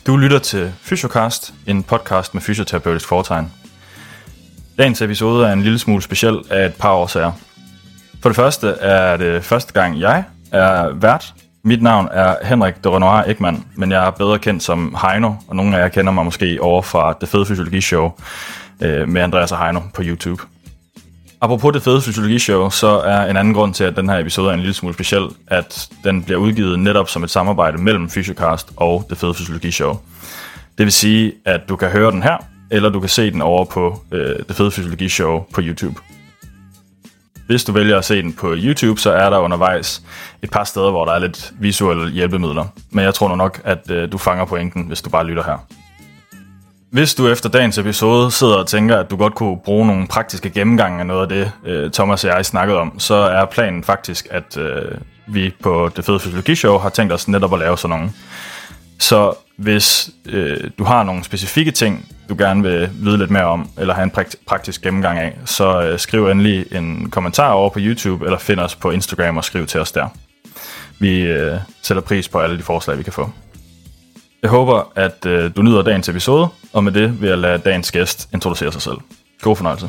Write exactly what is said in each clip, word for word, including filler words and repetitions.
Du lytter til Fysiocast, en podcast med fysioterapeutisk foretegn. Dagens episode er en lille smule speciel af et par årsager. For det første er det første gang, jeg er vært. Mit navn er Henrik de Renoir Ekman, men jeg er bedre kendt som Heino, og nogle af jer kender mig måske over fra Det Fede Fysiologi-show med Andreas og Heino på YouTube. Apropos Det Fede Fysiologi-show, så er en anden grund til, at den her episode er en lille smule speciel, at den bliver udgivet netop som et samarbejde mellem Fysiocast og Det Fede Fysiologi-show. Det vil sige, at du kan høre den her, eller du kan se den over på øh, Det Fede Fysiologi-show på YouTube. Hvis du vælger at se den på YouTube, så er der undervejs et par steder, hvor der er lidt visuelle hjælpemidler. Men jeg tror nu nok, at øh, du fanger pointen, hvis du bare lytter her. Hvis du efter dagens episode sidder og tænker, at du godt kunne bruge nogle praktiske gennemgange af noget af det, øh, Thomas og jeg snakkede om, så er planen faktisk, at øh, vi på Det Fede Fysiologi-show har tænkt os netop at lave sådan nogle. Så hvis øh, du har nogle specifikke ting, du gerne vil vide lidt mere om, eller have en prakt- praktisk gennemgang af, så øh, skriv endelig en kommentar over på YouTube, eller find os på Instagram og skriv til os der. Vi øh, sætter pris på alle de forslag, vi kan få. Jeg håber, at øh, du nyder dagens episode, og med det vil jeg lade dagens gæst introducere sig selv. God fornøjelse.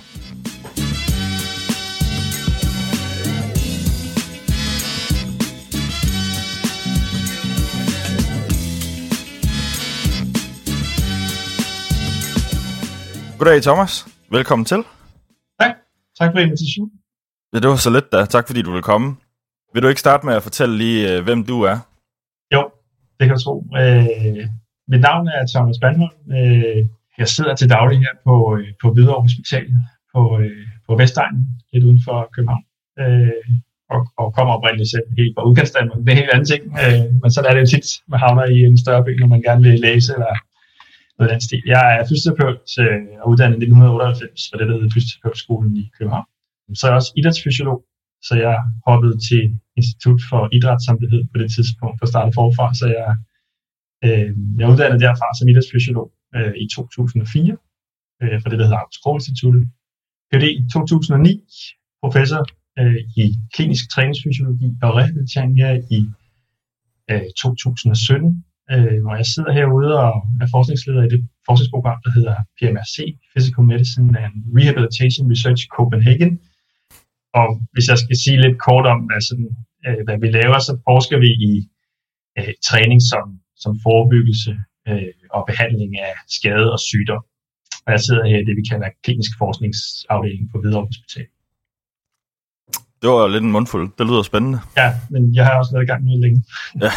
Goddag Thomas, velkommen til. Tak, tak for invitationen. Ja, det var så lidt da. Tak fordi du ville komme. Vil du ikke starte med at fortælle lige, øh, hvem du er? Jo, det kan jeg tro. Øh, mit navn er Thomas Bandholm. Øh, jeg sidder til daglig her på, øh, på Hvidovre Hospital på, øh, på Vestegnen, lidt uden for København. Øh, og, og kommer oprindeligt selv helt fra udkantsdanmark. Det er en helt anden ting. Øh, men så er det jo tit, man havner i en større by, når man gerne vil læse eller noget af den stil. Jeg er fysioterapeut øh, og uddannet i nitten otteoghalvfems fra det, der hedder Fysioterapeutskolen i København. Så er jeg også idrætsfysiolog, så jeg hoppede til Institut for Idræt, som det hed på det tidspunkt, for at starte forfra. Så jeg, øh, jeg er uddannet derfra som idrætsfysiolog øh, i to tusind og fire, øh, for det, der hedder August Krogh Instituttet. Ph.D. i to tusind og ni, professor øh, i klinisk træningsfysiologi og rehabilitering her i øh, to tusind og sytten, øh, hvor jeg sidder herude og er forskningsleder i det forskningsprogram, der hedder P M R C, Physical Medicine and Rehabilitation Research Copenhagen. Og hvis jeg skal sige lidt kort om, hvad, sådan, øh, hvad vi laver, så forsker vi i øh, træning som, som forebyggelse øh, og behandling af skade og sygdom. Og jeg sidder her i det, vi kalder klinisk forskningsafdeling på Hvidovre Hospital. Det var lidt en mundfuld. Det lyder spændende. Ja, men jeg har også været i gang med længe. Ja.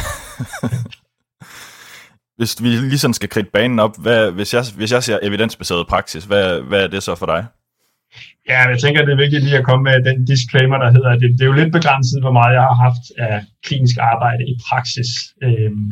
Hvis vi lige sådan skal kridte banen op, hvad, hvis, jeg, hvis jeg siger evidensbaseret praksis, hvad, hvad er det så for dig? Ja, jeg tænker, det er vigtigt lige at komme med den disclaimer, der hedder, at det, det er jo lidt begrænset, hvor meget jeg har haft af klinisk arbejde i praksis. Øhm,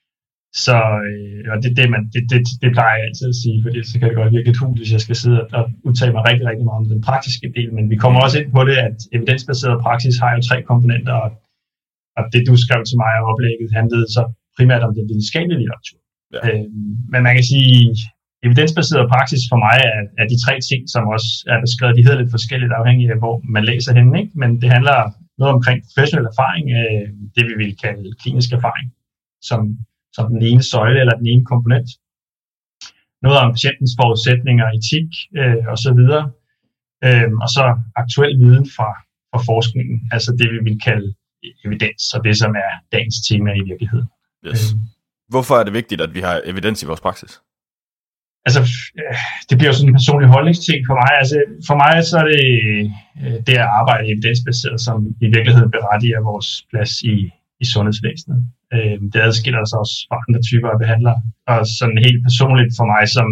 så øh, og det, det, man, det, det, det plejer jeg altid at sige, for så kan det godt virke et hul, hvis jeg skal sidde og udtale mig rigtig, rigtig meget om den praktiske del. Men vi kommer også ind på det, at evidensbaseret praksis har jo tre komponenter, og, og det du skrev til mig og oplægget handlede så primært om den videnskabelige litteratur. Ja. Øhm, men man kan sige, evidensbaseret praksis for mig er, er de tre ting, som også er beskrevet. De hedder lidt forskelligt afhængig af, hvor man læser henne, ikke? Men det handler noget omkring professionel erfaring, øh, det vi vil kalde klinisk erfaring, som, som den ene søjle eller den ene komponent. Noget om patientens forudsætninger, etik øh, osv. Øh, og så aktuel viden fra, fra forskningen, altså det vi vil kalde evidens, og det som er dagens tema i virkeligheden. Yes. Øh. Hvorfor er det vigtigt, at vi har evidens i vores praksis? Altså, det bliver jo sådan en personlig holdningsting for mig. Altså, for mig så er det det at arbejde evidensbaseret, som i virkeligheden berettiger vores plads i, i sundhedsvæsenet. Det adskiller sig også fra andre typer af behandlere. Og sådan helt personligt for mig som,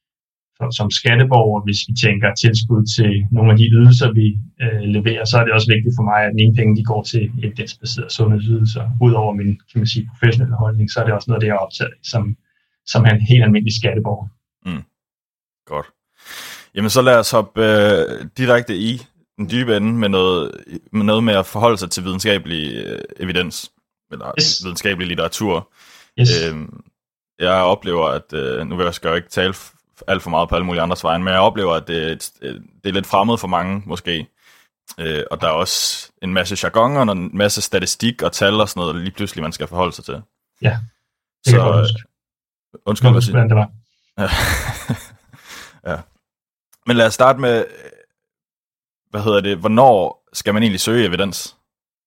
som skatteborger, hvis vi tænker tilskud til nogle af de ydelser, vi øh, leverer, så er det også vigtigt for mig, at mine penge de går til evidensbaserede sundhedsydelser. Udover min, kan man sige, professionelle holdning, så er det også noget, det jeg er optaget som, som en helt almindelig skatteborger. Mm. Godt. Jamen så lad os hoppe øh, direkte i den dybe ende med noget, med noget med at forholde sig til videnskabelig øh, evidens, eller yes. videnskabelig litteratur. Yes. Øhm, jeg oplever, at, øh, nu vil jeg jo ikke tale alt for meget på alle mulige andres vejen, men jeg oplever, at det, det er lidt fremmed for mange måske. Øh, og der er også en masse jargon og en masse statistik og tal og sådan noget, lige pludselig man skal forholde sig til. Ja, det så, Undskyld, hvad siger det var. Ja. Ja. Men lad os starte med, hvad hedder det, hvornår skal man egentlig søge evidens?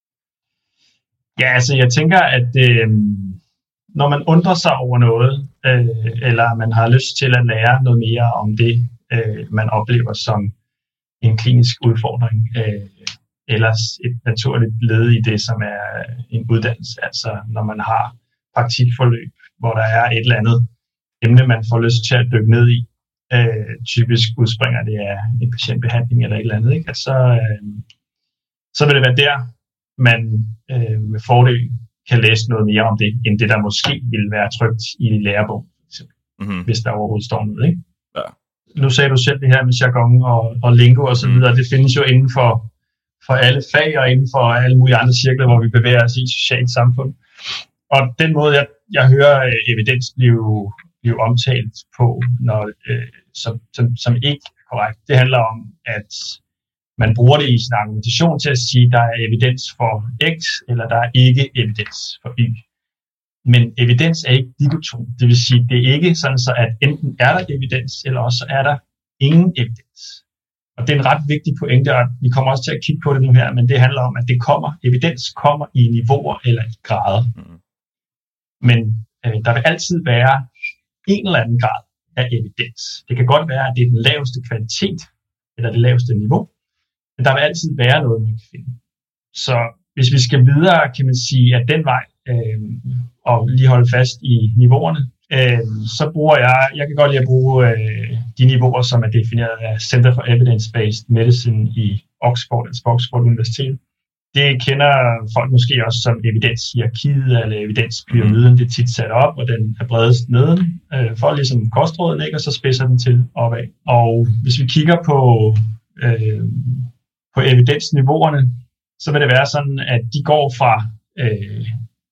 Ja, altså jeg tænker, at øh, når man undrer sig over noget, øh, eller man har lyst til at lære noget mere om det, øh, man oplever som en klinisk udfordring, øh, eller et naturligt led i det, som er en uddannelse. Altså når man har praktikforløb, hvor der er et eller andet emne, man får lyst til at dykke ned i. Øh, typisk udspringer det af en patientbehandling eller et eller andet, ikke? Altså, øh, så vil det være der, man øh, med fordel kan læse noget mere om det, end det, der måske ville være trygt i en lærebog, mm-hmm. hvis der overhovedet står noget. Ikke? Ja. Nu sagde du selv det her med jargon og, og lingo og så videre. Mm. Det findes jo inden for, for alle fag og inden for alle mulige andre cirkler, hvor vi bevæger os i socialt samfund. Og den måde, jeg, jeg hører øh, evidens blive, blive omtalt på, når, øh, som, som, som ikke er korrekt, det handler om, at man bruger det i sin argumentation til at sige, at der er evidens for X, eller der er ikke evidens for Y. Men evidens er ikke digoton. Det vil sige, det er ikke sådan, så at enten er der evidens, eller også er der ingen evidens. Og det er en ret vigtig pointe, og vi kommer også til at kigge på det nu her, men det handler om, at det kommer, evidens kommer i niveauer eller i grader. Men øh, der vil altid være en eller anden grad af evidens. Det kan godt være, at det er den laveste kvalitet, eller det laveste niveau, men der vil altid være noget, man kan finde. Så hvis vi skal videre, kan man sige, at den vej, øh, og lige holde fast i niveauerne, øh, så bruger jeg, jeg kan godt lide at bruge øh, de niveauer, som er defineret af Center for Evidence-Based Medicine i Oxford, altså på Oxford Universitet. Det kender folk måske også som evidenshierarkiet eller evidenspyramiden. Det er tit sat op, og den er bredest neden, øh, for ligesom kostråden, ikke? Og så spidser den til opad. Og hvis vi kigger på øh, på evidensniveauerne, så vil det være sådan, at de går fra øh,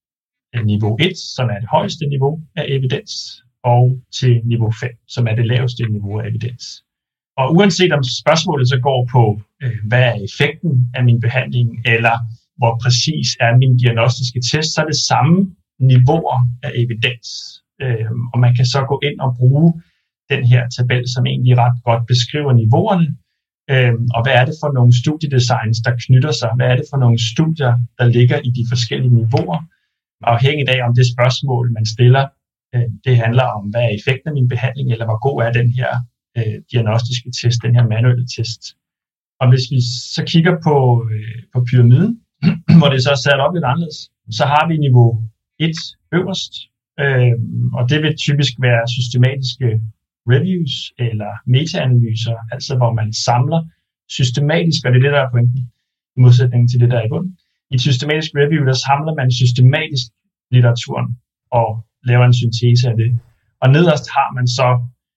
niveau et, som er det højeste niveau af evidens, og til niveau fem, som er det laveste niveau af evidens. Og uanset om spørgsmålet så går på, øh, hvad er effekten af min behandling, eller hvor præcis er min diagnostiske test, så er det samme niveauer af evidens. Øh, og man kan så gå ind og bruge den her tabel, som egentlig ret godt beskriver niveauerne, Øhm, og hvad er det for nogle studiedesigns, der knytter sig? Hvad er det for nogle studier, der ligger i de forskellige niveauer? Afhængigt af, om det spørgsmål, man stiller, øh, det handler om, hvad er effekten af min behandling, eller hvor god er den her øh, diagnostiske test, den her manuelle test. Og hvis vi så kigger på, øh, på pyramiden, hvor det så er sat op lidt anderledes, så har vi niveau et øverst, øh, og det vil typisk være systematiske reviews eller metaanalyser, altså hvor man samler systematisk, og det er det, der er pointen, i modsætning til det, der er i bunden. I et systematisk review, der samler man systematisk litteraturen og laver en syntese af det. Og nederst har man så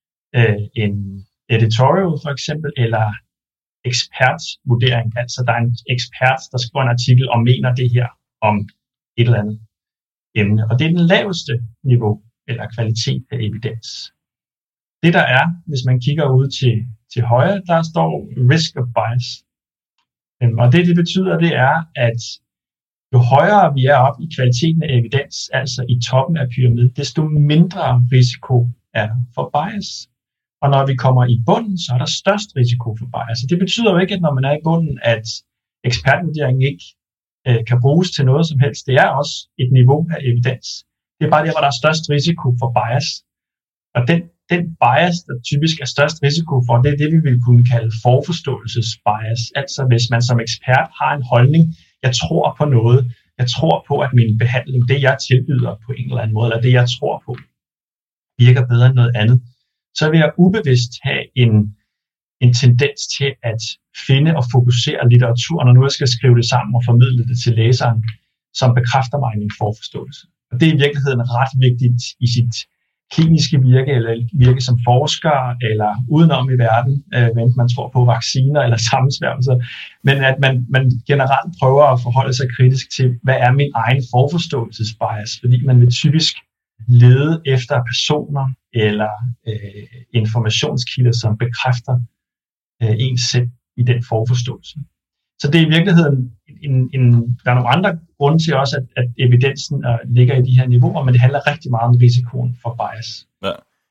øh, en editorial for eksempel, eller ekspertvurdering, altså der er en ekspert, der skriver en artikel og mener det her om et eller andet emne. Og det er den laveste niveau eller kvalitet af evidens. Det der er, hvis man kigger ud til, til højre, der står risk of bias. Og det, det betyder, det er, at jo højere vi er oppe i kvaliteten af evidens, altså i toppen af pyramiden, desto mindre risiko er der for bias. Og når vi kommer i bunden, så er der størst risiko for bias. Og det betyder jo ikke, at når man er i bunden, at ekspertvurderingen ikke øh, kan bruges til noget som helst. Det er også et niveau af evidens. Det er bare der, hvor der er størst risiko for bias. Og den Den bias, der typisk er størst risiko for, det er det, vi vil kunne kalde forforståelsesbias. Altså hvis man som ekspert har en holdning, jeg tror på noget, jeg tror på, at min behandling, det jeg tilbyder på en eller anden måde, eller det jeg tror på, virker bedre end noget andet, så vil jeg ubevidst have en, en tendens til at finde og fokusere litteratur, når nu jeg skal skrive det sammen og formidle det til læseren, som bekræfter mig i min forforståelse. Og det er i virkeligheden ret vigtigt i sit kliniske virke, eller virke som forsker, eller udenom i verden, øh, enten man tror på vacciner eller sammensværgelser, men at man, man generelt prøver at forholde sig kritisk til, hvad er min egen forforståelsesbias, fordi man vil typisk lede efter personer eller øh, informationskilder, som bekræfter øh, ens selv i den forforståelse. Så det er i virkeligheden, en, en, der er nogle andre grunde til også, at, at evidensen uh, ligger i de her niveauer, men det handler rigtig meget om risikoen for bias.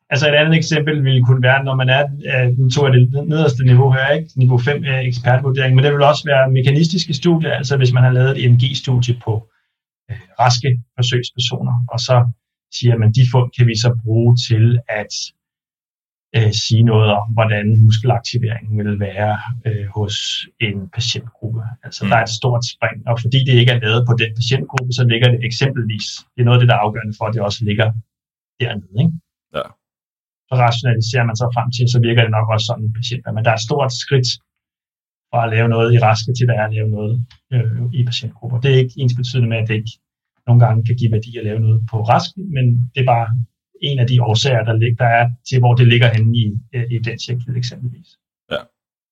Altså et andet eksempel ville kunne være, når man er, nu tog jeg det nederste niveau her, ikke? Niveau fem ekspertvurdering, men det vil også være mekanistiske studier, altså hvis man har lavet et E M G-studie på øh, raske forsøgspersoner, og så siger man, de fund kan vi så bruge til at øh, sige noget om, hvordan muskelaktiveringen vil være øh, hos en patientgruppe. Altså mm. der er et stort spring, og fordi det ikke er lavet på den patientgruppe, så ligger det eksempelvis, det er noget af det, der er afgørende for, at det også ligger dernede, ikke? Ja. Så rationaliserer man så frem til, så virker det nok også sådan en patient. Men der er et stort skridt fra at lave noget i raske til at lave noget øh, i patientgrupper. Det er ikke ensbetydende med, at det ikke nogle gange kan give værdi at lave noget på raske, men det er bare en af de årsager, der, lig, der er til, hvor det ligger henne i øh, evidenstjekket eksempelvis. Ja.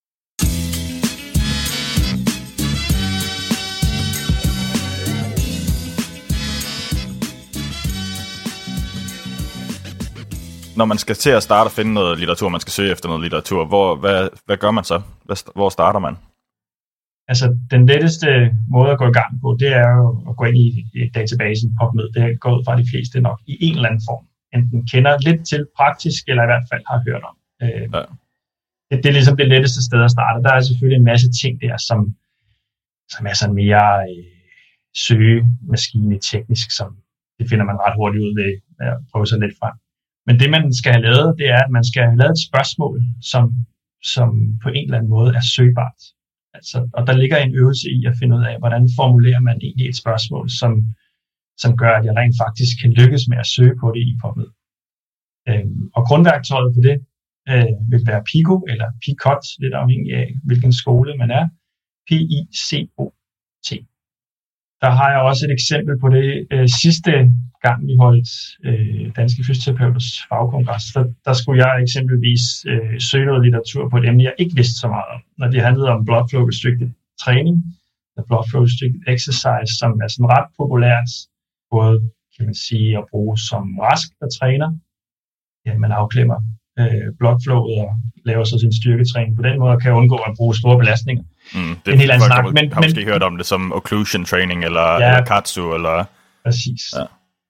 Når man skal til at starte og finde noget litteratur, man skal søge efter noget litteratur, hvor, hvad, hvad gør man så? Hvor starter man? Altså, den letteste måde at gå i gang på, det er jo at gå ind i, i databasen PubMed. Det går ud fra de fleste nok i en eller anden form. Enten kender lidt til praktisk, eller i hvert fald har hørt om. Øh, ja. det, det er ligesom det letteste sted at starte. Der er selvfølgelig en masse ting der, som, som er sådan mere øh, søgemaskine teknisk, som det finder man ret hurtigt ud ved at prøve sig lidt frem. Men det, man skal have lavet, det er, at man skal have lavet et spørgsmål, som, som på en eller anden måde er søgbart. Altså, og der ligger en øvelse i at finde ud af, hvordan formulerer man egentlig et spørgsmål, som, som gør, at jeg rent faktisk kan lykkes med at søge på det i PubMed. Øhm, og grundværktøjet for det øh, vil være Pico eller Picot, lidt afhængig af, hvilken skole man er. P I C O T. Der har jeg også et eksempel på det øh, sidste gang, vi holdt øh, Danske Fysioterapeuters fagkongres. Der, der skulle jeg eksempelvis øh, søge noget litteratur på et emne, jeg ikke vidste så meget om, når det handlede om blood flow restricted træning, eller blood flow restricted exercise, som er sådan ret populært, både kan man sige at bruge som rask, der træner. Ja, man afklemmer øh, bloodflowet og laver så sin styrketræning på den måde, og kan undgå at bruge store belastninger. Mm, det en helt anden snak. Men, men, har måske men, hørt om det som occlusion training, eller, ja, eller katsu, eller... Præcis. Ja.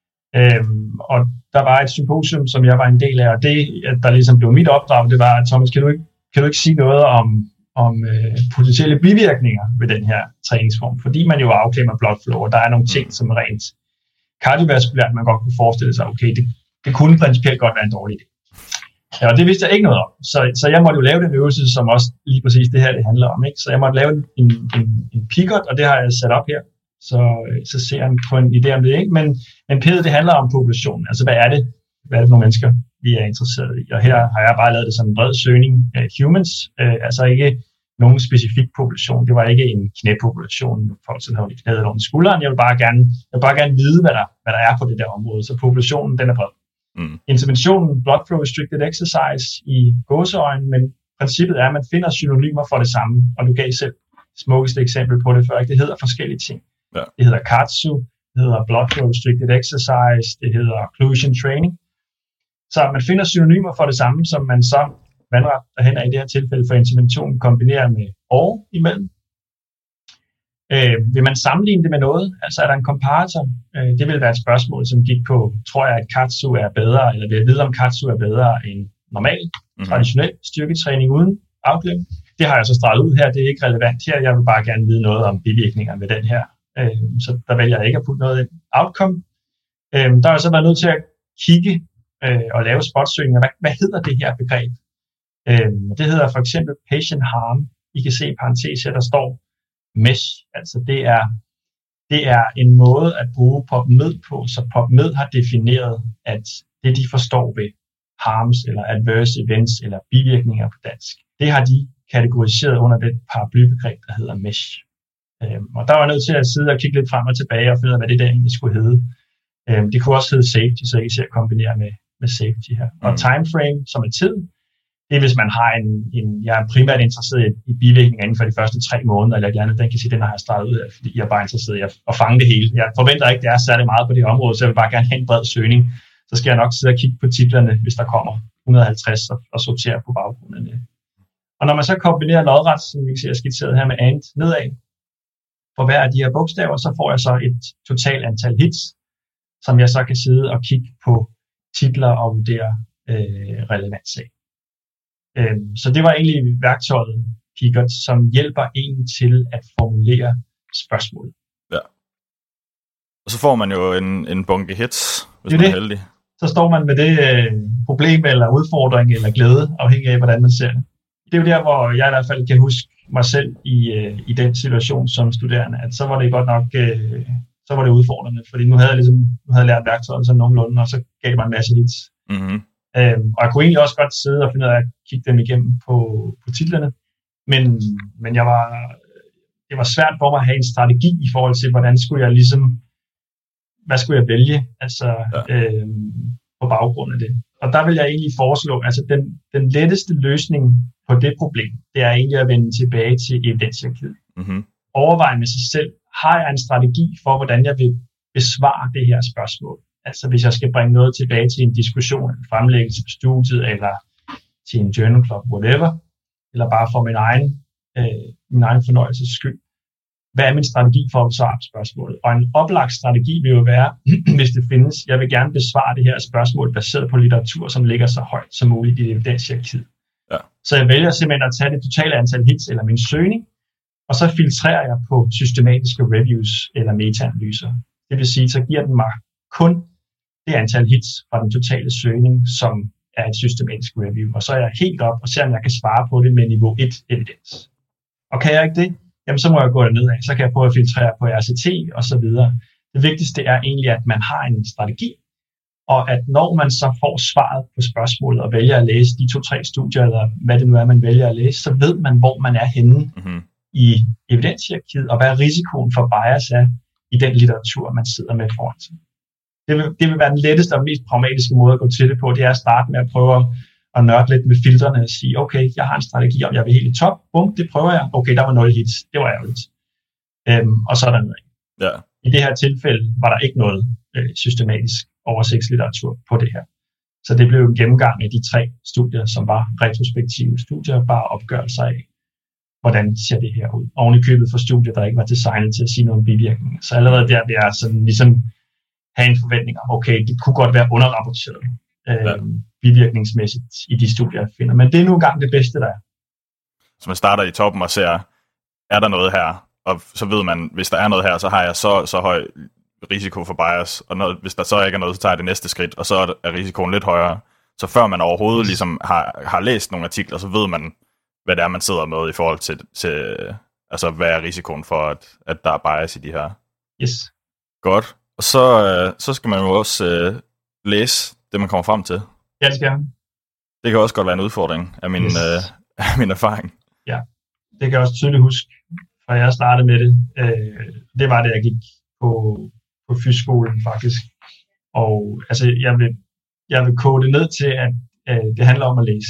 Øhm, og der var et symposium, som jeg var en del af, og det, der ligesom blev mit opdrag, det var, at Thomas, kan du ikke, kan du ikke sige noget om, om øh, potentielle bivirkninger ved den her træningsform? Fordi man jo afklemmer bloodflow, og der er nogle ting, mm. som rent kardiovaskulært, man godt kunne forestille sig, okay, det, det kunne principielt godt være en dårlig idé. Ja, og det vidste jeg ikke noget om. Så, så jeg måtte jo lave den øvelse, som også lige præcis det her, det handler om. Ikke? Så jeg måtte lave en, en, en Picot, og det har jeg sat op her. Så, så ser jeg på en idé om det, ikke? Men, men P'et, det handler om populationen. Altså, hvad er det? Hvad er det for nogle mennesker, vi er interesseret i? Og her har jeg bare lavet det som en bred søgning af humans. Øh, altså ikke nogen specifik population. Det var ikke en knæpopulation. Folk, som har knæet under skulderen. Jeg vil bare gerne, jeg vil bare gerne vide, hvad der, hvad der er på det der område. Så populationen, den er bred. Mm. Interventionen, blood flow restricted exercise i gåseøjne, men princippet er, at man finder synonymer for det samme, og du gav selv smukkeste eksempel på det før, ikke? Det hedder forskellige ting. Ja. Det hedder katsu, det hedder blood flow restricted exercise, det hedder occlusion training. Så man finder synonymer for det samme, som man så vandret derhen i det her tilfælde for interventionen kombinerer med år imellem. Øh, vil man sammenligne det med noget? Altså er der en comparator? Øh, det vil være et spørgsmål, som gik på, tror jeg, at katsu er bedre, eller vil jeg vide, om katsu er bedre end normal, mm-hmm. traditionel styrketræning uden afklem? Det har jeg så streget ud her, det er ikke relevant her. Jeg vil bare gerne vide noget om bivirkninger med den her. Øh, så der vælger jeg ikke at putte noget ind. Outcome. Øh, der har jeg så været nødt til at kigge øh, og lave spotsøgninger. Hvad, hvad hedder det her begreb? Øh, det hedder for eksempel patient harm. I kan se i parentes her, der står mesh. Altså det er, det er en måde at bruge PubMed på, så PubMed har defineret, at det de forstår ved harms eller adverse events eller bivirkninger på dansk, det har de kategoriseret under det paraplybegreb, der hedder mesh. Øhm, og der var jeg nødt til at sidde og kigge lidt frem og tilbage og finde ud af, hvad det der egentlig skulle hedde. Øhm, det kunne også hedde safety, så I ser kombinere med, med safety her. Og mm. timeframe, som er tid, det er hvis man har en, en jeg er primært interesseret i, i bivirkninger inden for de første tre måneder eller et eller andet, den kan sige, den har jeg startet ud af, fordi jeg er bare interesseret i at, at fange det hele. Jeg forventer ikke, det er særlig meget på det her område, så jeg vil bare gerne have en bred søgning. Så skal jeg nok sidde og kigge på titlerne, hvis der kommer et hundrede og halvtreds og, og sortere på baggrund af det. Og når man så kombinerer lodret, som vi kan se er skitseret her med and nedad, for hver af de her bogstaver, så får jeg så et totalt antal hits, som jeg så kan sidde og kigge på titler og vurdere øh, relevant sag. Øh, så det var egentlig værktøjet Pigot, som hjælper en til at formulere spørgsmål. Ja. Og så får man jo en, en bunke hits, hvis det man er det. heldig. Så står man med det øh, problem eller udfordring eller glæde, afhængig af, hvordan man ser det. Det er jo der, hvor jeg i hvert fald kan huske mig selv i, øh, i den situation som studerende, at så var det godt nok øh, så var det udfordrende, fordi nu havde jeg ligesom nu havde jeg lært værktøjet sådan nogenlunde, og så gav det mig en masse hits. Mm-hmm. Øhm, og jeg kunne egentlig også godt sidde og finde ud af at kigge dem igennem på, på titlerne, men, men jeg var, det var svært for mig at have en strategi i forhold til, hvordan skulle jeg ligesom, hvad skulle jeg vælge, altså ja. øhm, på baggrund af det. Og der vil jeg egentlig foreslå, altså den, den letteste løsning på det problem, det er egentlig at vende tilbage til evidenshierarkiet. Mm-hmm. Overveje med sig selv, har jeg en strategi for, hvordan jeg vil besvare det her spørgsmål? Altså hvis jeg skal bringe noget tilbage til en diskussion, en fremlæggelse på studiet, eller til en journal club, whatever, eller bare for min egen, øh, min egen fornøjelses skyld. Hvad er min strategi for at besvare spørgsmålet? Og en oplagt strategi vil jo være, hvis det findes, jeg vil gerne besvare det her spørgsmål baseret på litteratur, som ligger så højt som muligt i evidenshierarkiet. Ja. Så jeg vælger simpelthen at tage det totale antal hits eller min søgning, og så filtrerer jeg på systematiske reviews eller metaanalyser. Det vil sige, så giver den mig kun det antal hits fra den totale søgning, som er et systematisk review. Og så er jeg helt op og ser, om jeg kan svare på det med niveau et evidens. Og kan jeg ikke det, jamen så må jeg gå derned af. Så kan jeg prøve at filtrere på R C T og så videre. Det vigtigste er egentlig, at man har en strategi, og at når man så får svaret på spørgsmålet og vælger at læse de to-tre studier, eller hvad det nu er, man vælger at læse, så ved man, hvor man er henne mm-hmm. i evidenshierarkiet, og hvad risikoen for bias er i den litteratur, man sidder med foran sig. Det vil, det vil være den letteste og mest pragmatiske måde at gå til det på. Det er at starte med at prøve at nørde lidt med filtrene og sige, okay, jeg har en strategi om, jeg vil helt i top. Bum, det prøver jeg. Okay, der var nul hits. Det var ærgerligt. Øhm, og så er der noget. Ja. I det her tilfælde var der ikke noget øh, systematisk oversigtslitteratur på det her. Så det blev en gennemgang af de tre studier, som var retrospektive studier, bare opgørelser af, hvordan ser det her ud. Oven i købet for studier, der ikke var designet til at sige noget om bivirkninger. Så allerede der vil jeg sådan ligesom have en forventning om, okay, det kunne godt være underrapporteret øh, ja. bivirkningsmæssigt i de studier, jeg finder. Men det er nu engang det bedste, der er. Så man starter i toppen og ser, er der noget her? Og så ved man, hvis der er noget her, så har jeg så, så høj risiko for bias. Og når, hvis der så ikke er noget, så tager jeg det næste skridt, og så er risikoen lidt højere. Så før man overhovedet ligesom har, har læst nogle artikler, så ved man, hvad det er, man sidder med i forhold til, til altså hvad er risikoen for, at, at der er bias i de her. Yes. Godt. Og så, øh, så skal man jo også øh, læse det, man kommer frem til. Ja, det skal jeg. Det kan også godt være en udfordring af min, yes. øh, af min erfaring. Ja, det kan jeg også tydeligt huske, fra jeg startede med det. Øh, det var det, jeg gik på, på fysskolen faktisk. Og altså, jeg vil, jeg vil kode det ned til, at øh, det handler om at læse.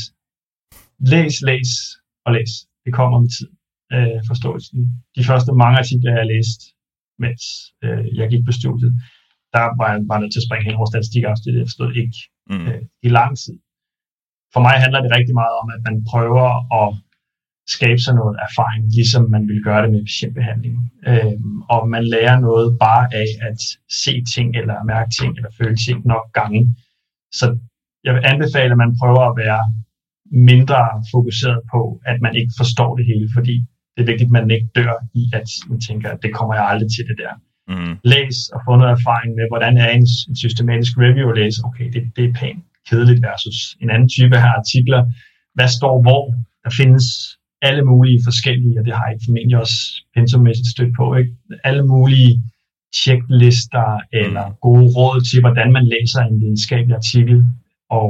Læs, læs og læs. Det kommer med tid. Øh, forståelsen. De første mange artikler, jeg har læst, mens øh, jeg gik på studiet, der var jeg bare nødt til at springe hen over statistikafsnittet. Jeg forstod ikke mm. øh, i lang tid. For mig handler det rigtig meget om, at man prøver at skabe sig noget erfaring, ligesom man vil gøre det med patientbehandling. Øh, og man lærer noget bare af at se ting, eller mærke ting, eller føle ting nok gange. Så jeg vil anbefale, at man prøver at være mindre fokuseret på, at man ikke forstår det hele, fordi det er vigtigt, at man ikke dør i, at man tænker, at det kommer jeg aldrig til det der. Mm. Læs og få noget erfaring med, hvordan er en, en systematisk review at læse. Okay, det, det er pænt kedeligt versus en anden type her artikler. Hvad står hvor? Der findes alle mulige forskellige, og det har jeg formentlig også pensummæssigt stødt på, ikke? Alle mulige checklister eller gode råd til, hvordan man læser en videnskabelig artikel. Og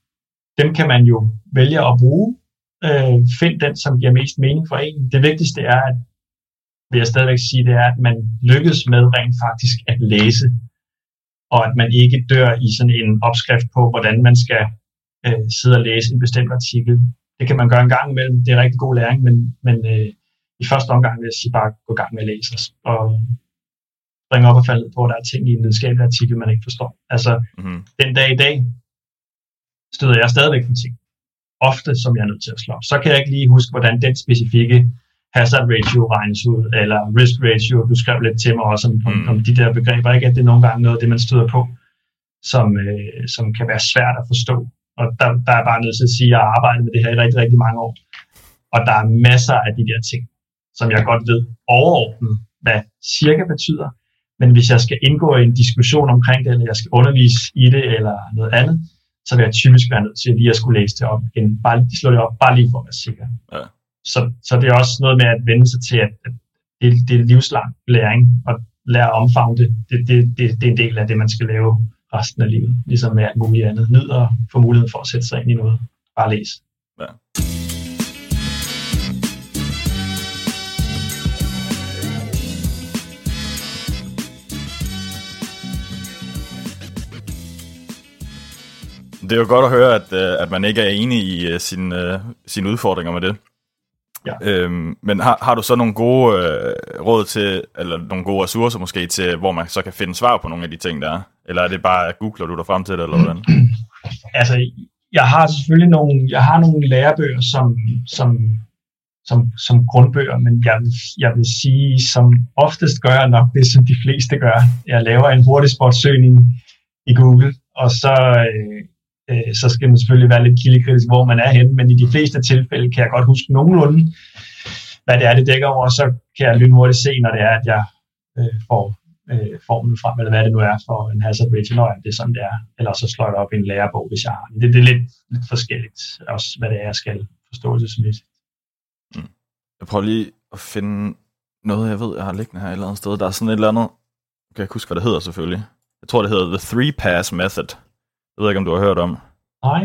dem kan man jo vælge at bruge. Øh, find den, som giver mest mening for en. Det vigtigste er, at, vil jeg stadigvæk sige, det er, at man lykkes med rent faktisk at læse, og at man ikke dør i sådan en opskrift på, hvordan man skal øh, sidde og læse en bestemt artikel. Det kan man gøre en gang imellem. Det er rigtig god læring, men, men øh, i første omgang vil jeg sige bare gå i gang med at læse og springe op og falde på, at der er ting i en videnskabelig artikel, man ikke forstår. Altså, mm-hmm. den dag i dag støder jeg stadigvæk på ting. Ofte, som jeg er nødt til at slå op. Så kan jeg ikke lige huske, hvordan den specifikke hazard ratio regnes ud, eller risk ratio, du skrev lidt til mig også om, mm. om, om de der begreber, ikke? At det er nogle gange noget af det, man støder på, som, øh, som kan være svært at forstå. Og der, der er bare nødt til at sige, at jeg har arbejdet med det her i rigtig, rigtig mange år. Og der er masser af de der ting, som jeg godt ved overordnet, hvad cirka betyder. Men hvis jeg skal indgå i en diskussion omkring det, eller jeg skal undervise i det, eller noget andet, så vil jeg typisk være nødt til lige at skulle læse det op igen. Bare slå det op, bare lige for at være sikker. Ja. Så, så det er også noget med at vende sig til, at, at det, det er livslang læring, og lære at omfavne det. Det, det, det. det er en del af det, man skal lave resten af livet, ligesom med alt muligt andet. Nyd og få muligheden for at sætte sig ind i noget. Bare læs. Ja. Det er jo godt at høre, at, at man ikke er enig i sine, sine udfordringer med det. Ja. Øhm, men har, har du så nogle gode øh, råd til, eller nogle gode ressourcer måske til, hvor man så kan finde svar på nogle af de ting, der er? Eller er det bare, googler du dig frem til det, eller hvordan? Altså, jeg har selvfølgelig nogle, jeg har nogle lærebøger som, som, som, som grundbøger, men jeg vil, jeg vil sige, som oftest gør jeg nok det, som de fleste gør. Jeg laver en hurtigsportsøgning i Google, og så... Øh, så skal man selvfølgelig være lidt kildekritisk, hvor man er henne, men i de fleste tilfælde kan jeg godt huske nogenlunde, hvad det er, det dækker over, så kan jeg lynhurtigt se, når det er, at jeg øh, får øh, formlen frem, eller hvad det nu er for en hazard ratio, når det er sådan, det er, eller så slår jeg op i en lærebog, hvis jeg har det. Det er lidt, lidt forskelligt, også hvad det er, jeg skal forståelsesmæssigt. Mm. Jeg prøver lige at finde noget, jeg ved, jeg har liggende her et eller andet sted. Der er sådan et eller andet, jeg kan ikke huske, hvad det hedder selvfølgelig. Jeg tror, det hedder The Three Pass Method. Jeg ved ikke, om du har hørt om. Nej.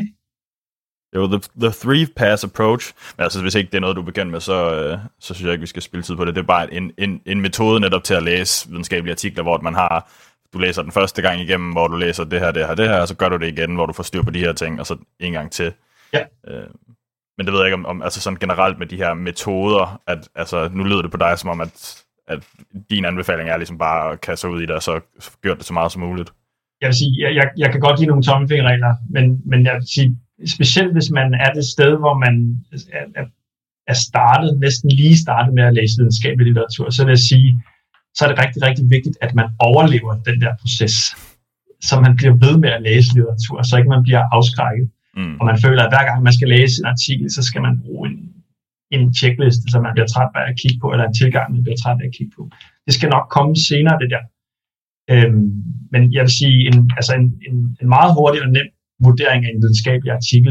Jo, the, the Three-Pass Approach. Men altså, hvis ikke det er noget, du er bekendt med, så, øh, så synes jeg ikke, vi skal spille tid på det. Det er bare en, en, en metode netop til at læse videnskabelige artikler, hvor man har, du læser den første gang igennem, hvor du læser det her, det her, det her, og så gør du det igen, hvor du får styr på de her ting, og så en gang til. Ja. Øh, men det ved jeg ikke, om, om altså sådan generelt med de her metoder, at altså, nu lyder det på dig som om, at, at din anbefaling er ligesom bare at kaste ud i det, og så gør det så meget som muligt. Jeg vil sige, jeg, jeg, jeg kan godt give nogle tommelfingerregler, men, men jeg vil sige, specielt hvis man er det sted, hvor man er, er startet, næsten lige startet med at læse videnskabelig litteratur, så vil jeg sige, så er det rigtig, rigtig vigtigt, at man overlever den der proces, så man bliver ved med at læse litteratur, så ikke man bliver afskrækket. Mm. Og man føler, at hver gang man skal læse en artikel, så skal man bruge en, en checkliste, som man bliver træt af at kigge på, eller en tilgang, man bliver træt af at kigge på. Det skal nok komme senere, det der. Øhm, men jeg vil sige, en, altså en, en, en meget hurtig og nem vurdering af en videnskabelig artikel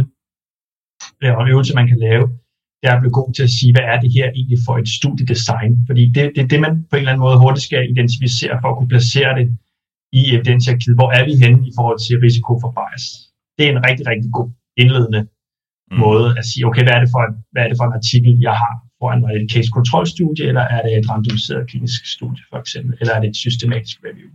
og en øvelse, man kan lave, det er at blive god til at sige, hvad er det her egentlig for et studiedesign? Fordi det er det, det, man på en eller anden måde hurtigt skal identificere for at kunne placere det i evidenshierarkiet. Hvor er vi henne i forhold til risiko for bias? Det er en rigtig, rigtig god indledende mm. måde at sige, okay, hvad er det for en, hvad er det for en artikel, jeg har foran mig? Er det et case-kontrol-studie, eller er det et randomiseret klinisk studie, for eksempel? Eller er det et systematisk review?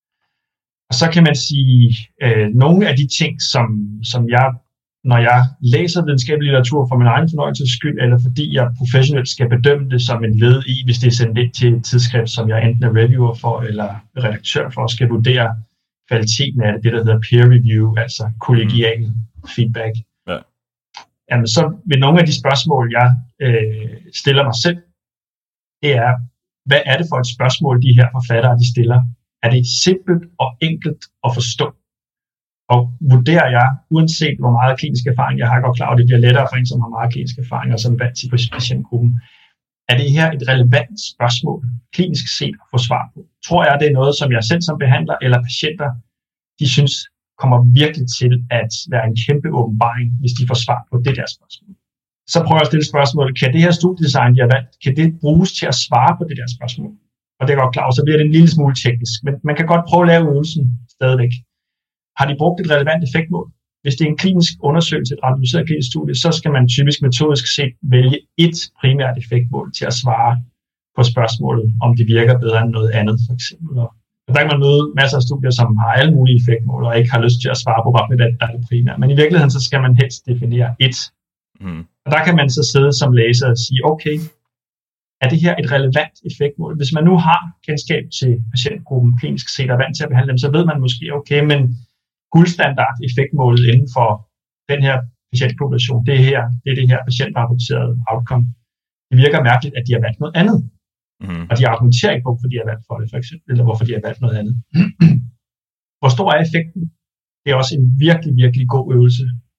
Og så kan man sige, øh, nogle af de ting, som, som jeg, når jeg læser videnskabelig litteratur for min egen fornøjelses skyld, eller fordi jeg professionelt skal bedømme det som en led i, hvis det er sendt ind til et tidsskrift, som jeg enten er reviewer for, eller redaktør for, skal vurdere kvaliteten af det, det der hedder peer review, altså kollegial feedback. Ja. Jamen, så vil nogle af de spørgsmål, jeg øh, stiller mig selv, det er, hvad er det for et spørgsmål, de her forfattere, de stiller? Er det simpelt og enkelt at forstå? Og vurderer jeg, uanset hvor meget klinisk erfaring jeg har, godt klar, og det bliver lettere for en, som har meget klinisk erfaring, og som er vant til patientgruppen, er det her et relevant spørgsmål, klinisk set at få svar på? Tror jeg, det er noget, som jeg selv som behandler eller patienter, de synes kommer virkelig til at være en kæmpe åbenbaring, hvis de får svar på det der spørgsmål. Så prøver jeg at stille spørgsmålet, kan det her studiedesign, de har valgt, kan det bruges til at svare på det der spørgsmål? Og det er godt klar, så bliver det en lille smule teknisk, men man kan godt prøve at lave øvelsen stadigvæk. Har de brugt et relevant effektmål? Hvis det er en klinisk undersøgelse, et randomiseret klinisk studie, så skal man typisk metodisk set vælge et primært effektmål til at svare på spørgsmålet, om det virker bedre end noget andet, for eksempel. Og der kan man møde masser af studier, som har alle mulige effektmål, og ikke har lyst til at svare på, hvad der er det primære. Men i virkeligheden, så skal man helst definere et. Mm. Og der kan man så sidde som læser og sige, okay, er det her et relevant effektmål? Hvis man nu har kendskab til patientgruppen klinisk set og er vant til at behandle dem, så ved man måske, okay, men guldstandard effektmålet inden for den her patientpopulation, det er, her, det er det her patientrapporterede outcome. Det virker mærkeligt, at de har valgt noget andet. Mm. Og de argumenterer ikke på, hvorfor de har valgt for det, for eksempel, eller hvorfor de har valgt noget andet. Hvor stor er effekten? Det er også en virkelig, virkelig god øvelse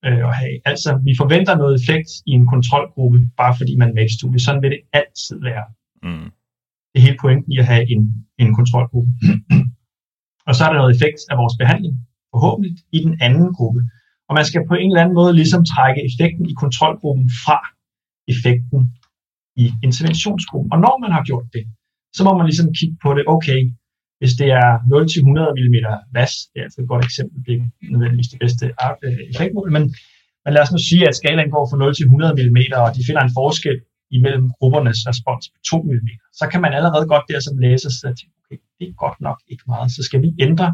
øh, at have. Altså, vi forventer noget effekt i en kontrolgruppe, bare fordi man er med i studiet. Sådan vil det altid være. Mm. Det er hele pointen i at have en, en kontrolgruppe. Og så er der noget effekt af vores behandling, forhåbentlig, i den anden gruppe. Og man skal på en eller anden måde ligesom trække effekten i kontrolgruppen fra effekten i interventionsgruppen. Og når man har gjort det, så må man ligesom kigge på det, okay, hvis det er nul til hundrede millimeter V A S, det er altså et godt eksempel, det er ikke nødvendigvis det bedste effektmål, men, men lad os nu sige, at skalaen går fra nul til hundrede millimeter, og de finder en forskel imellem gruppernes respons på to millimeter. Så kan man allerede godt der som læser sige, okay, det er godt nok ikke meget, så skal vi ændre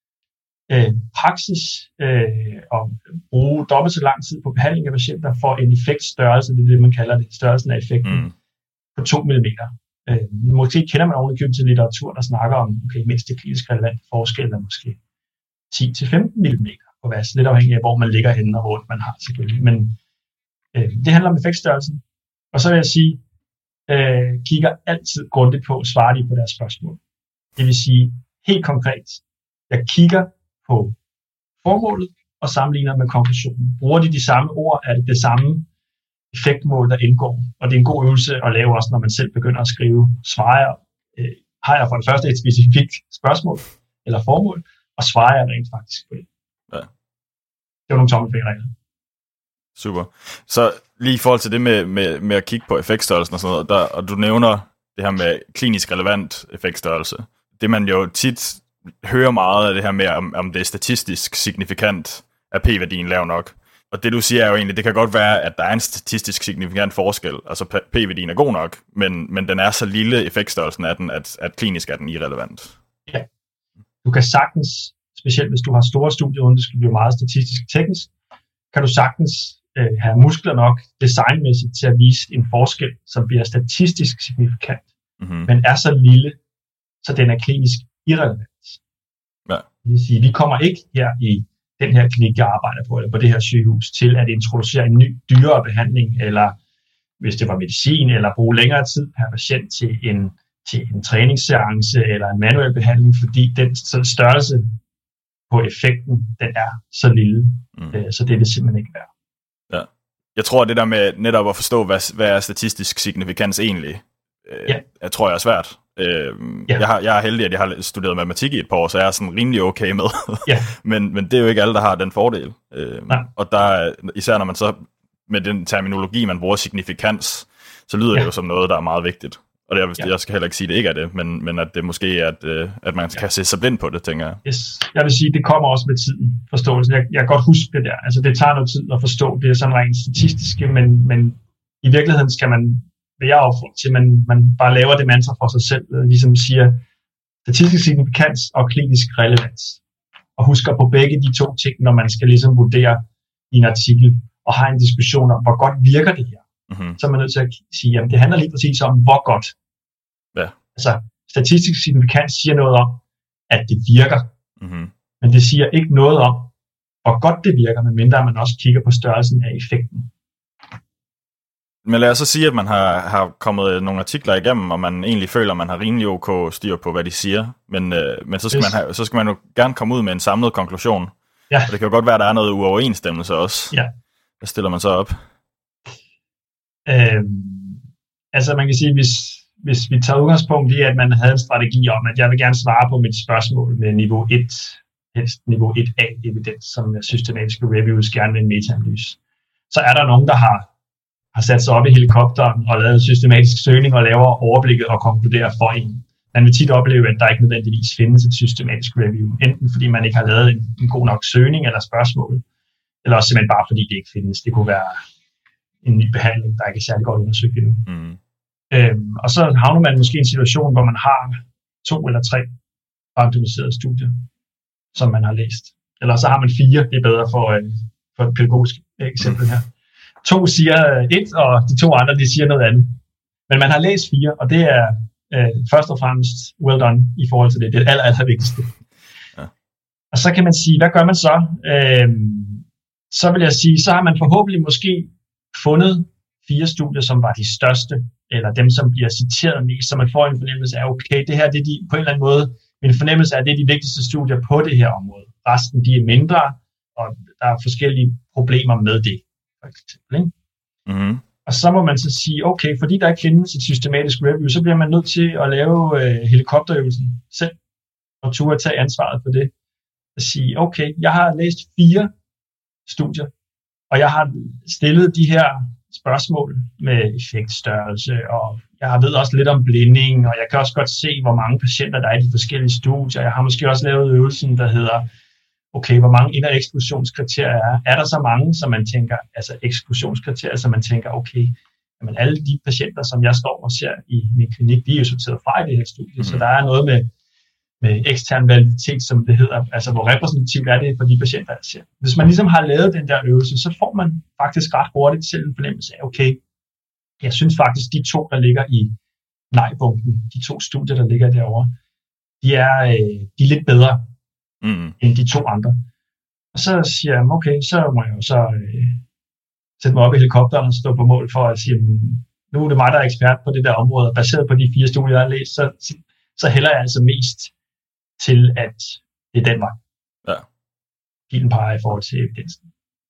øh, praksis øh, og bruge dobbelt så lang tid på behandling af patienter for en effektstørrelse, det er det, man kalder det, størrelsen af effekten, mm. på to millimeter. Øh, måske kender man ovenikøbet til litteratur, der snakker om, okay, mindst det klinisk relevante forskel er måske ti til femten millimeter på V A S, lidt afhængig af, hvor man ligger henne og hvor man har selvfølgelig. Men øh, det handler om effektstørrelsen. Og så vil jeg sige, øh, kigger altid grundigt på, svarer de på deres spørgsmål. Det vil sige, helt konkret, jeg kigger på formålet og sammenligner med konklusionen. Bruger de de samme ord, er det det samme effektmål, der indgår. Og det er en god øvelse at lave også, når man selv begynder at skrive. Svarer øh, har jeg for det første et specifikt spørgsmål eller formål, og svarer jeg rent faktisk på det. Ja. Det var nogle tommelfingerregler. Super. Så lige i forhold til det med, med, med at kigge på effektstørrelsen og sådan noget, der, og du nævner det her med klinisk relevant effektstørrelse. Det man jo tit hører meget af det her med, om, om det er statistisk signifikant, at p-værdien lav nok. Og det du siger er jo egentlig, det kan godt være, at der er en statistisk signifikant forskel, altså p-værdien er god nok, men, men den er så lille effektstørrelsen af den, at, at klinisk er den irrelevant. Ja. Du kan sagtens, specielt hvis du har store studier, uden det skal blive meget statistisk teknisk, kan du sagtens øh, have muskler nok designmæssigt til at vise en forskel, som bliver statistisk signifikant, mm-hmm. men er så lille, så den er klinisk irrelevant. Ja. Det vil sige, vi kommer ikke her i den her klinik, jeg arbejder på, eller på det her sygehus, til at introducere en ny, dyrere behandling, eller hvis det var medicin, eller bruge længere tid per patient til en, til en træningsseance, eller en manuel behandling, fordi den størrelse på effekten, den er så lille, mm. øh, så det er det simpelthen ikke værd. Ja. Jeg tror, det der med netop at forstå, hvad, hvad er statistisk signifikans egentlig, øh, ja. jeg tror jeg er svært. Øh, ja. jeg, har, jeg er heldig, at jeg har studeret matematik i et par år, så jeg er sådan rimelig okay med. Ja. men, men det er jo ikke alle, der har den fordel. Øh, og der, især når man så med den terminologi, man bruger signifikans, så lyder ja. det jo som noget, der er meget vigtigt. Og det er, ja. jeg skal heller ikke sige, at det ikke er det, men, men at det måske er, at, at man kan ja. se sig blind på det, tænker jeg. Yes. Jeg vil sige, at det kommer også med tiden, forståelsen. Jeg, jeg kan godt huske det der. Altså, det tager noget tid at forstå. Det er sådan rent statistiske, men, men i virkeligheden skal man, vil jeg opfordre til, at man, man bare laver det mantra for sig selv, ligesom siger statistisk signifikans og klinisk relevans. Og husker på begge de to ting, når man skal ligesom vurdere i en artikel og have en diskussion om, hvor godt virker det her. Mm-hmm. Så er man nødt til at sige, at det handler lige præcis om, hvor godt. Ja. Altså, statistisk signifikans siger noget om, at det virker. Mm-hmm. Men det siger ikke noget om, hvor godt det virker, medmindre man også kigger på størrelsen af effekten. Men lad os så sige, at man har, har kommet nogle artikler igennem, og man egentlig føler, at man har rimelig ok styr på, hvad de siger. Men, øh, men så, skal yes. man have, så skal man jo gerne komme ud med en samlet konklusion. Ja. Og det kan jo godt være, at der er noget uoverensstemmelse også. Ja. Hvad stiller man så op? Øhm, altså man kan sige, hvis, hvis vi tager udgangspunkt i, at man havde en strategi om, at jeg vil gerne svare på mit spørgsmål med niveau et, helst niveau et A evidens, som systematiske reviews gerne med en metaanalyse, så er der nogen, der har, har sat sig op i helikopteren og lavet en systematisk søgning og laver overblikket og konkluderer for en. Man vil tit opleve, at der ikke nødvendigvis findes et systematisk review, enten fordi man ikke har lavet en, en god nok søgning eller spørgsmål, eller også simpelthen bare fordi det ikke findes. Det kunne være en ny behandling, der ikke er særlig godt undersøgt endnu. Mm. Øhm, og så havner man måske i en situation, hvor man har to eller tre randomiserede studier, som man har læst. Eller så har man fire, det er bedre for, øh, for et pædagogisk eksempel her. To siger et, og de to andre, de siger noget andet. Men man har læst fire, og det er øh, først og fremmest well done i forhold til det. Det er det aller, aller vigtigste. Ja. Og så kan man sige, hvad gør man så? Øhm, så vil jeg sige, så har man forhåbentlig måske fundet fire studier, som var de største, eller dem, som bliver citeret mest, så man får en fornemmelse af, okay, det her det er de, på en eller anden måde, min fornemmelse af, at det er de vigtigste studier på det her område. Resten, de er mindre, og der er forskellige problemer med det, for eksempel. Ikke? Mm-hmm. Og så må man så sige, okay, fordi der ikke findes et systematisk review, så bliver man nødt til at lave øh, helikopterøvelsen selv, og turde tage ansvaret for det. At sige, okay, jeg har læst fire studier, og jeg har stillet de her spørgsmål med effektstørrelse, og jeg ved også lidt om blinding, og jeg kan også godt se, hvor mange patienter der er i de forskellige studier. Jeg har måske også lavet øvelsen, der hedder, okay, hvor mange ind- og eksklusionskriterier er. Er der så mange, som man tænker, altså eksklusionskriterier, som man tænker, okay, jamen alle de patienter, som jeg står og ser i min klinik, de er jo sorteret fra i det her studie, mm. så der er noget med, med ekstern validitet, som det hedder, altså hvor repræsentativt er det for de patienter, jeg ser. Hvis man ligesom har lavet den der øvelse, så får man faktisk ret hurtigt selv en fornemmelse af, okay, jeg synes faktisk, de to, der ligger i nej-bunken, de to studier, der ligger derovre, de er, øh, de er lidt bedre mm. end de to andre. Og så siger jeg, okay, så må jeg jo så øh, sætte mig op i helikopteren og stå på mål for at sige, nu er det mig, der er ekspert på det der område, og baseret på de fire studier, jeg har læst, så, så hælder jeg altså mest til, at det er den vej. Ja. Pilen peger i forhold til evidensen.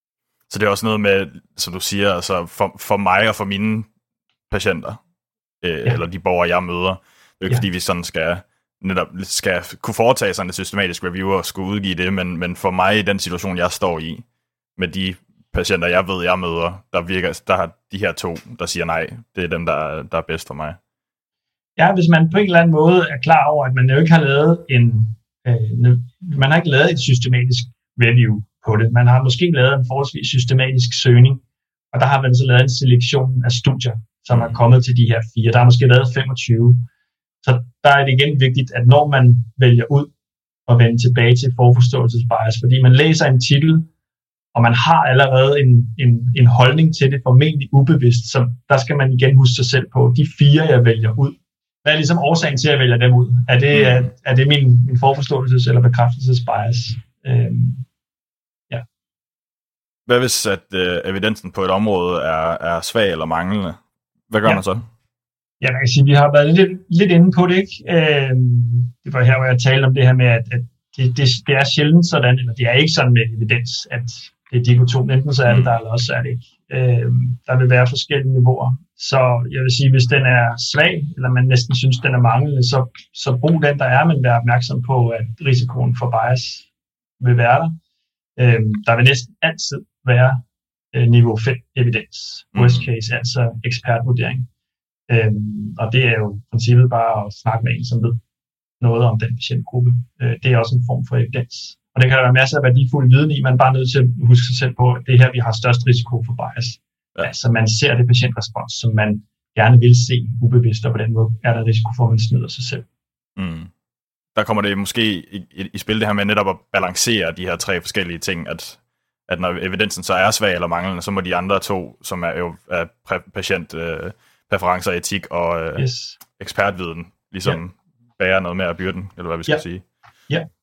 Så det er også noget med, som du siger, altså for, for mig og for mine patienter, øh, ja. eller de borgere, jeg møder, det er jo ikke ja. fordi, vi sådan skal, netop, skal kunne foretage sådan et systematisk review og skulle udgive det, men, men for mig i den situation, jeg står i, med de patienter, jeg ved, jeg møder, der virker, der har de her to, der siger nej, det er dem, der, der er bedst for mig. Ja, hvis man på en eller anden måde er klar over, at man jo ikke har lavet en, øh, man har ikke lavet et systematisk review på det. Man har måske lavet en forholdsvis systematisk søgning, og der har man så lavet en selektion af studier, som er kommet til de her fire. Der er måske lavet femogtyve. Så der er det igen vigtigt, at når man vælger ud og vender tilbage til forforståelsesbias, fordi man læser en titel, og man har allerede en, en, en holdning til det, formentlig ubevidst, så der skal man igen huske sig selv på, de fire, jeg vælger ud. Hvad er ligesom årsagen til, at jeg vælger dem ud? Er det, er, er det min, min forforståelses- eller bekræftelsesbias? Øhm, ja. Hvad hvis at øh, evidensen på et område er, er svag eller manglende? Hvad gør ja. man så? Ja, man kan sige, vi har været lidt, lidt inde på det, ikke? Øhm, det var her, hvor jeg talte om det her med, at, at det, det, det er sjældent sådan, eller det er ikke sådan med evidens, at det er dikotom. Enten så er det der, eller også er det ikke. Øhm, der vil være forskellige niveauer. Så jeg vil sige, hvis den er svag, eller man næsten synes, den er manglende, så, så brug den, der er, men vær opmærksom på, at risikoen for bias vil være der. Øhm, der vil næsten altid være øh, niveau fem evidens. Worst case, mm. altså ekspertvurdering. Øhm, og det er jo i princippet bare at snakke med en, som ved noget om den patientgruppe. Øh, det er også en form for evidens. Og det kan der være masser af værdifuld viden i, man er bare nødt til at huske sig selv på, at det er her, vi har størst risiko for bias. Ja. Altså man ser det patientrespons, som man gerne vil se ubevidst, og på den måde er der risiko for, at man snyder sig selv. Mm. Der kommer det måske i, i, i spil det her med netop at balancere de her tre forskellige ting, at, at når evidensen så er svag eller manglende, så må de andre to, som er jo er præ- patient øh, præferencer, etik og øh, yes. ekspertviden, ligesom yeah. bære noget mere af byrden, eller hvad vi skal yeah. sige. Ja. Yeah.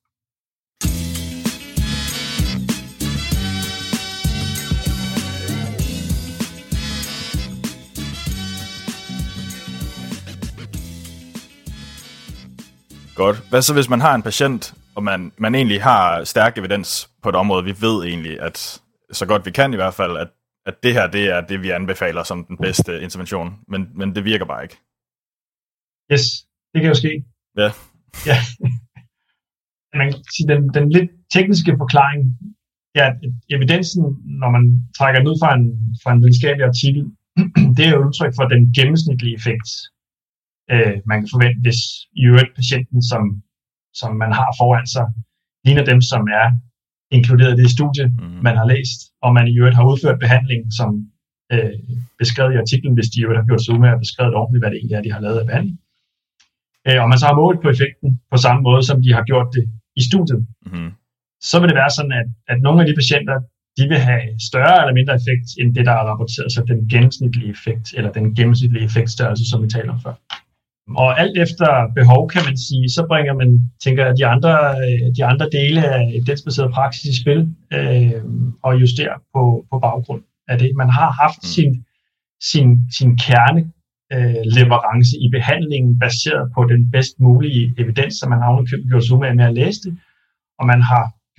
Godt. Hvad så hvis man har en patient, og man, man egentlig har stærk evidens på et område, vi ved egentlig, at så godt vi kan i hvert fald, at, at det her, det er det, vi anbefaler som den bedste intervention, men, men det virker bare ikke. Yes, det kan jo ske. Ja. Ja. Man kan sige, den, den lidt tekniske forklaring, ja, evidensen, når man trækker den ud fra en, fra en videnskabelig artikel, det er jo udtryk for den gennemsnitlige effekt, øh, man kan forvente, hvis i øvrigt patienten, som, som man har foran sig, ligner dem, som er inkluderet i det studie, mm. man har læst, og man i øvrigt har udført behandling, som øh, beskrevet i artiklen, hvis de i øvrigt har gjort sig umage og beskrevet ordentligt, hvad det egentlig er, de har lavet af behandling. Øh, og man så har målt på effekten på samme måde, som de har gjort det i studiet, mm. så vil det være sådan, at, at nogle af de patienter, de vil have større eller mindre effekt, end det, der er rapporteret, så den gennemsnitlige effekt, eller den gennemsnitlige effektstørrelse, som vi taler om før. Og alt efter behov, kan man sige, så bringer man, tænker jeg, de andre, de andre dele af evidensbaseret praksis i spil, øh, og justerer på, på baggrund af det. Man har haft sin, sin, sin kerne øh, leverance i behandlingen, baseret på den bedst mulige evidens, så man har underkøbet gjort sig umage med at læse det, og man har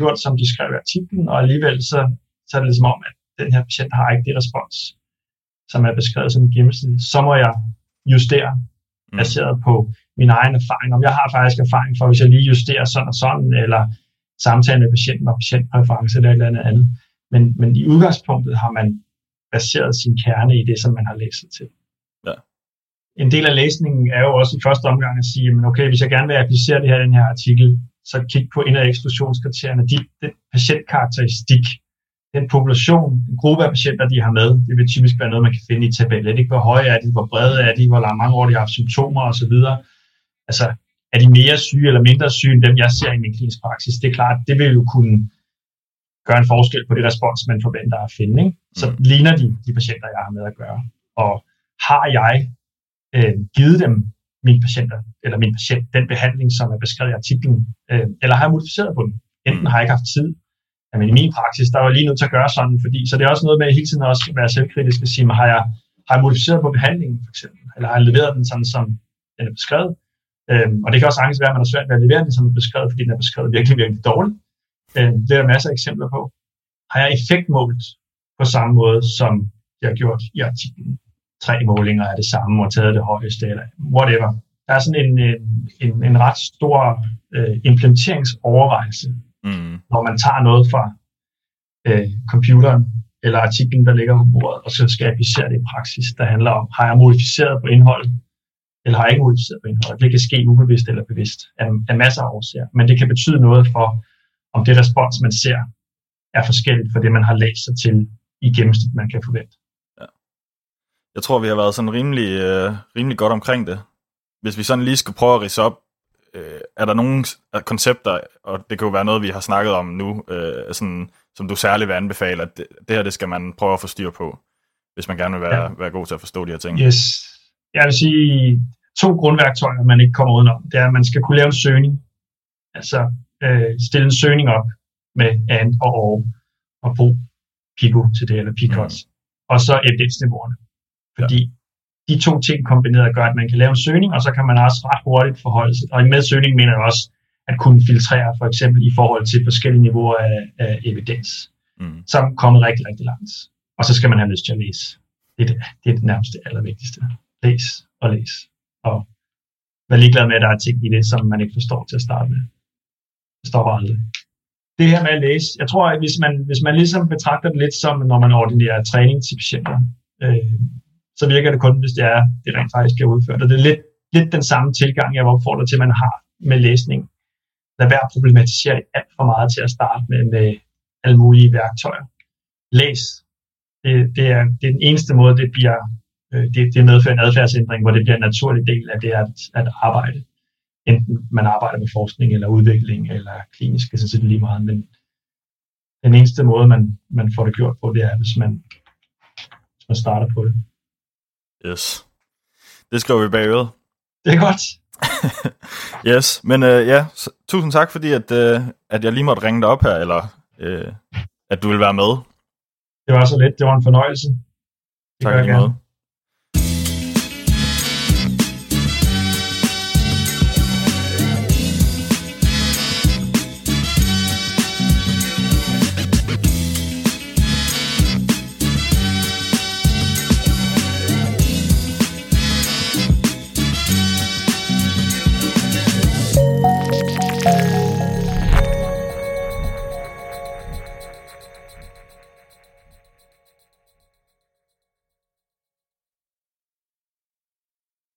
gjort, som de skrev i artiklen, og alligevel så, så er det ligesom om, at den her patient har ikke det respons, som er beskrevet som gennemsnit. Så må jeg justere, baseret på min egen erfaring. Om jeg har faktisk erfaring for, hvis jeg lige justerer sådan og sådan, eller samtale med patienten og patientpræference eller et eller andet andet. Men, men i udgangspunktet har man baseret sin kerne i det, som man har læst sig til. Ja. En del af læsningen er jo også i første omgang at sige, men okay, hvis jeg gerne vil applicere det her i den her artikel, så kig på ind- og eksklusionskriterierne. De, den patientkarakteristik, den population, en gruppe af patienter, de har med, det vil typisk være noget, man kan finde i tabellen. Ikke? Hvor høje er de, hvor brede er de, hvor mange år de har haft symptomer osv. Altså, er de mere syge eller mindre syge end dem, jeg ser i min klinisk praksis? Det er klart, det vil jo kunne gøre en forskel på det respons, man forventer at finde. Ikke? Så mm. ligner de de patienter, jeg har med at gøre. Og har jeg øh, givet dem, mine patienter, eller min patient, den behandling, som er beskrevet i artiklen, øh, eller har jeg modificeret på den? Enten har jeg ikke haft tid, men i min praksis, der var lige nødt til at gøre sådan, fordi, så det er også noget med hele tiden også at være selvkritisk og sige, har jeg, har jeg modificeret på behandlingen, for eksempel, eller har jeg leveret den sådan, som den er beskrevet? Øhm, og det kan også sagtens være, at man har svært ved at levere den, som er beskrevet, fordi den er beskrevet virkelig, virkelig dårligt. Øhm, det er der masser af eksempler på. Har jeg effektmålt på samme måde, som jeg har gjort i artiklen? Tre målinger er det samme, og taget det højeste, eller whatever. Der er sådan en, en, en ret stor øh, implementeringsovervejelse, mm. når man tager noget fra øh, computeren, eller artiklen, der ligger på bordet, og så skal jeg applicere det i praksis, der handler om, har jeg modificeret på indholdet, eller har jeg ikke modificeret på indholdet. Det kan ske ubevidst eller bevidst af, af masser af årsager, men det kan betyde noget for, om det respons, man ser, er forskelligt fra det, man har læst sig til i gennemsnit, man kan forvente. Ja. Jeg tror, vi har været sådan rimelig, øh, rimelig godt omkring det. Hvis vi sådan lige skal prøve at ridse op, øh, er der nogle koncepter, og det kan jo være noget, vi har snakket om nu, øh, sådan, som du særligt vil anbefale, at det, det her det skal man prøve at få styr på, hvis man gerne vil være, ja. være god til at forstå de her ting. Yes. Jeg vil sige, to grundværktøjer, man ikke kommer udenom, det er, at man skal kunne lave en søgning. Altså øh, stille en søgning op med and og og, og brug Pico til det, eller Picos. Mm. Og så evidensniveauerne. Fordi ja. de to ting kombineret gør, at man kan lave en søgning, og så kan man også ret hurtigt forholde sig. Og med søgning mener jeg også, at kunne filtrere for eksempel i forhold til forskellige niveauer af, af evidens, mm. som er kommet rigtig, rigtig langt. Og så skal man have lyst til at læse. Det er det, det, er det nærmeste allervigtigste. Læs og læs. Og vær ligeglad med, at der er ting i det, som man ikke forstår til at starte med. Det stopper aldrig. Det her med at læse, jeg tror, at hvis man, hvis man ligesom betragter det lidt som, når man ordinerer træning til patienter, øh, så virker det kun, hvis det er, det rent faktisk bliver udført. Og det er lidt, lidt den samme tilgang, jeg var opfordret til, at man har med læsning. Lad være at problematisere det alt for meget til at starte med, med alle mulige værktøjer. Læs. Det, det, er, det er den eneste måde, det bliver, det, det medfører en adfærdsændring, hvor det bliver en naturlig del af det at, at arbejde. Enten man arbejder med forskning, eller udvikling, eller klinisk, så er det lige meget. Men den eneste måde, man, man får det gjort på, det er, hvis man, hvis man starter på det. Yes. Det skriver vi bagud. Det er godt. Yes, men øh, ja, så, tusind tak, fordi at, øh, at jeg lige måtte ringe dig op her, eller øh, at du vil være med. Det var så lidt, det var en fornøjelse. Det tak lige måde.